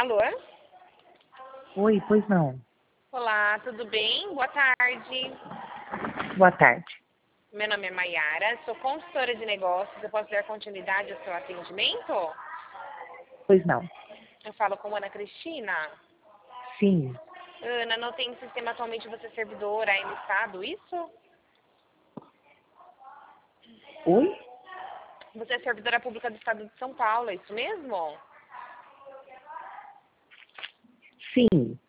Alô? Oi, pois não. Olá, tudo bem? Boa tarde. Boa tarde. Meu nome é Maiara, sou consultora de negócios. Eu posso dar continuidade ao seu atendimento? Pois não. Eu falo com Ana Cristina. Sim. Ana, não tem sistema atualmente você é servidora aí no estado, isso? Oi? Você é servidora pública do estado de São Paulo, é isso mesmo? Sim.